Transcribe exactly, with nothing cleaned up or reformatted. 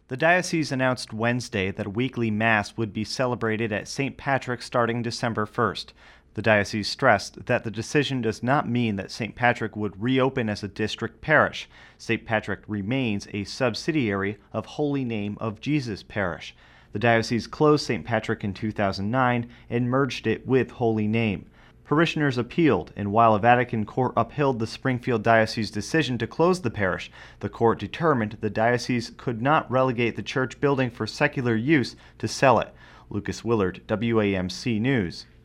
The diocese announced Wednesday that a weekly Mass would be celebrated at Saint Patrick starting December first. The diocese stressed that the decision does not mean that Saint Patrick would reopen as a district parish. Saint Patrick remains a subsidiary of Holy Name of Jesus Parish. The diocese closed Saint Patrick in two thousand nine and merged it with Holy Name. Parishioners appealed, and while a Vatican court upheld the Springfield Diocese decision to close the parish, the court determined the diocese could not relegate the church building for secular use to sell it. Lucas Willard, W A M C News.